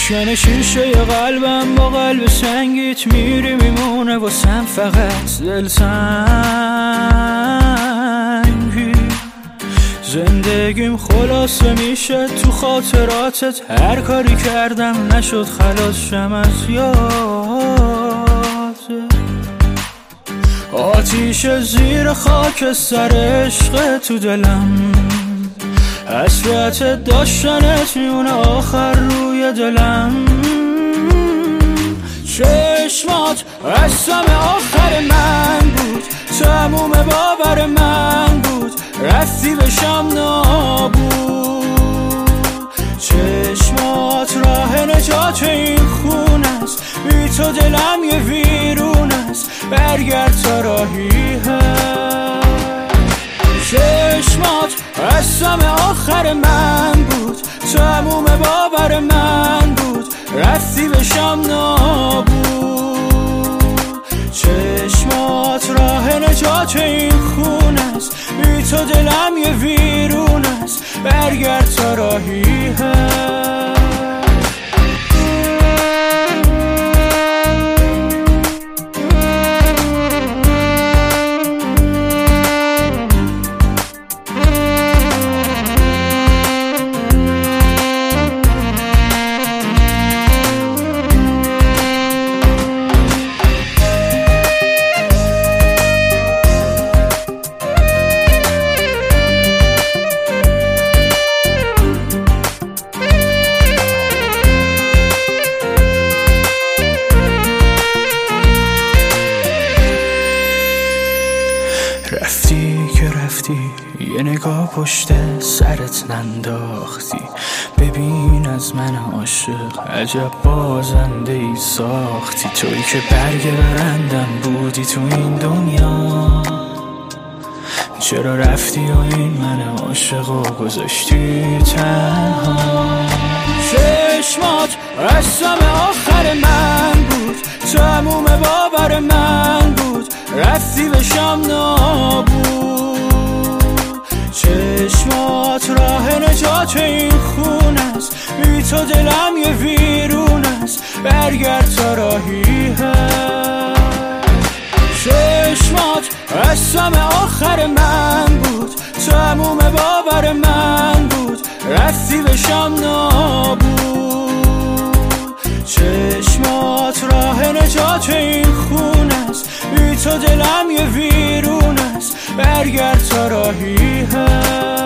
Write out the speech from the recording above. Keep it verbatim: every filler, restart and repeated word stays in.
روشن شیشه قلبم با قلب سنگیت میری میمونه واسم فقط دل سنگی. زندگیم خلاصه میشه تو خاطراتت، هر کاری کردم نشد خلاص شم از یاد. آتیش زیر خاک سر عشق تو دلم، حسرت داشتنت میونه آخر روی دلم. چشمات قسم آخر من بود، تموم باور من بود، رفتی بشم نابود. چشمات راه نجات این خون است، بی تو دلم یه ویرون است، برگرد تا راهی هست. چشمات قسم آخر من بود، تموم باور من بود، رفتی بشم نابود. چشمات راه نجات این خون است، بی تو دلم یه ویرون است، برگرد تا راهی هست. رفتی که رفتی، یه نگاه پشت سرت ننداختی. ببین از من عاشق عجب بازنده ای ساختی. توی که برگ برندم بودی تو این دنیا، چرا رفتی و این من عاشق و گذاشتی تنها. چشمات قسم آخر من بود، تموم باور من بود، رفتی بشم نابود. چشمات راه نجات این خون است، بی تو دلم یه ویرون است، برگرد تا راهی هست. چشمات قسم آخر من بود، تموم باور من بود، رفتی بشم نابود. چشمات راه نجات این خون است، بی تو دلم یه ویرون است، برگرد تا راهی هست.